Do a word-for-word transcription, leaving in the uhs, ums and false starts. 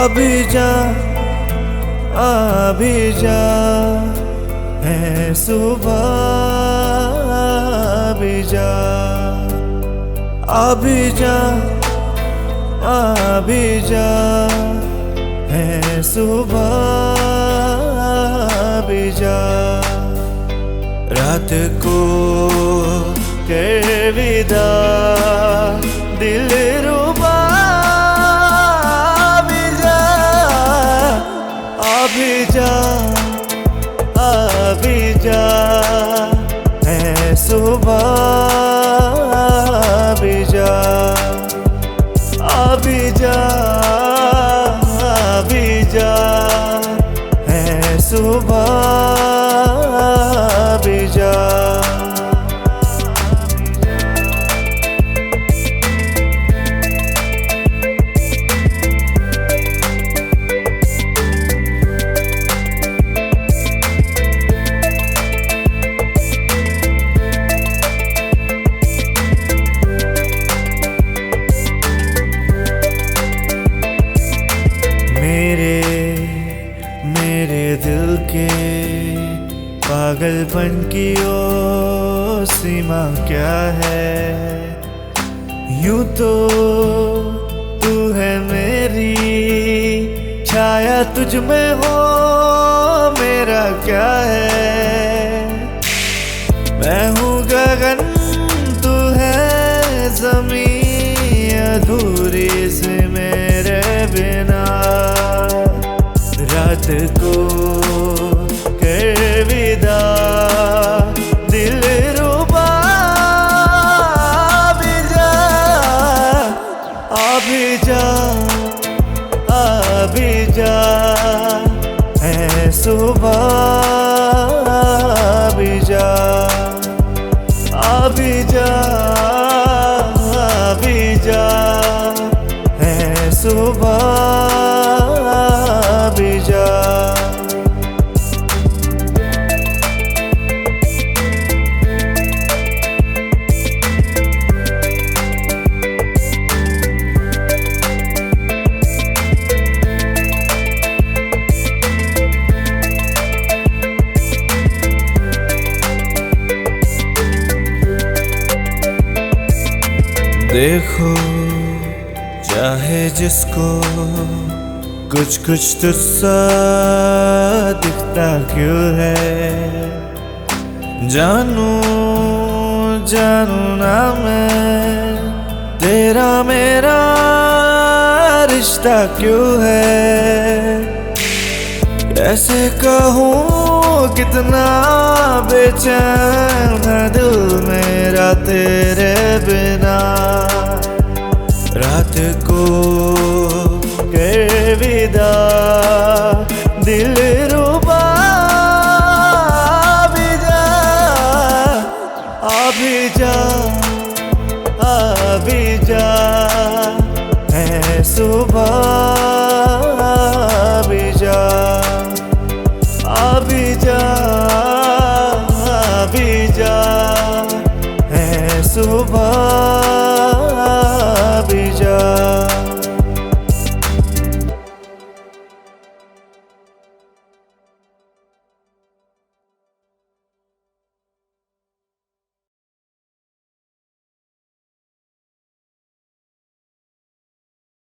अभी जा अभी जा है सुबह, अभी जा अभी जा अभी जा है सुबह, अभी जा रात को कर विदा दिल रुबा, अभी जा अभी जा अभी जा है सुबह, अभी जा अभी जा अभी जा है सुबह, अभी जा। मेरे मेरे दिल के पागलपन की ओ सीमा क्या है, यूं तो तू है मेरी छाया, तुझ में हो मेरा क्या है। मैं हूँ गगन तू है ज़मीं, अधूरी से मेरे बिना रात को कर विदा दिल रुबा, अभी जा अभी जा अभी जा है सुबह, अभी जा अभी जा अभी जा है सुबह, अभी जा। देखो चाहे जिसको कुछ कुछ तुझसा दिखता क्यों है, जानू जानू ना मैं तेरा मेरा रिश्ता क्यों है। कैसे कहूँ कितना बेचैन है दिल मेरा तेरे बिना, रात को कर विदा दिल रुबा, अभी जा अभी जा अभी जा है सुबह, अभी जा अभी जा अभी जा है सुबह।